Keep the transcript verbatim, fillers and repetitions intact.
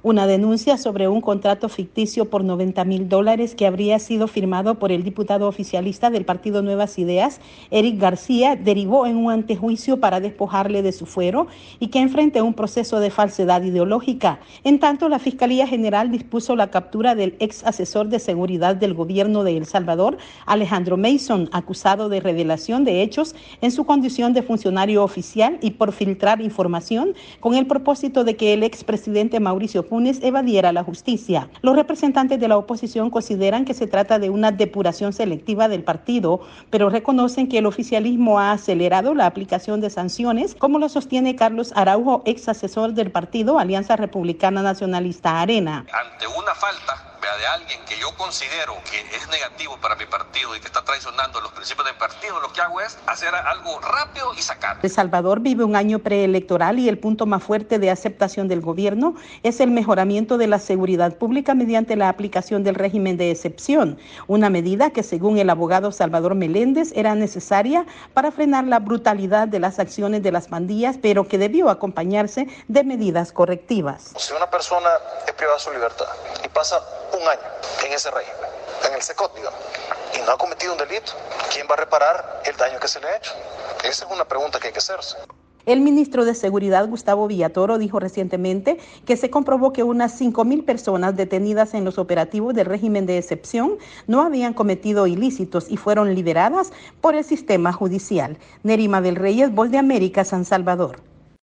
una denuncia sobre un contrato ficticio por noventa mil dólares que habría sido firmado por el diputado oficialista del partido Nuevas Ideas, Eric García, derivó en un antejuicio para despojarle de su fuero y que enfrente un proceso de falsedad ideológica. En tanto, la Fiscalía General dispuso la captura del ex asesor de seguridad del gobierno de El Salvador, Alejandro Mason, acusado de revelación de hechos en su condición de funcionario oficial y por filtrar información con el propósito de que el expresidente Mauricio Funes evadiera la justicia. Los representantes de la oposición consideran que se trata de una depuración selectiva del partido, pero reconocen que el oficialismo ha acelerado la aplicación de sanciones, como lo sostiene Carlos Araujo, ex asesor del partido Alianza Republicana Nacionalista Arena. Ante una falta de alguien que yo considero que es negativo para mi partido y que está traicionando los principios del partido, lo que hago es hacer algo rápido y sacar. El Salvador vive un año preelectoral y el punto más fuerte de aceptación del gobierno es el mejoramiento de la seguridad pública mediante la aplicación del régimen de excepción, una medida que según el abogado Salvador Meléndez era necesaria para frenar la brutalidad de las acciones de las pandillas, pero que debió acompañarse de medidas correctivas. Si una persona es privada de su libertad y pasa un año en ese régimen, en el SECOT, digamos, y no ha cometido un delito, ¿quién va a reparar el daño que se le ha hecho? Esa es una pregunta que hay que hacerse. El ministro de Seguridad, Gustavo Villatoro, dijo recientemente que se comprobó que unas cinco mil personas detenidas en los operativos del régimen de excepción no habían cometido ilícitos y fueron liberadas por el sistema judicial. Nerima del Reyes, Voz de América, San Salvador.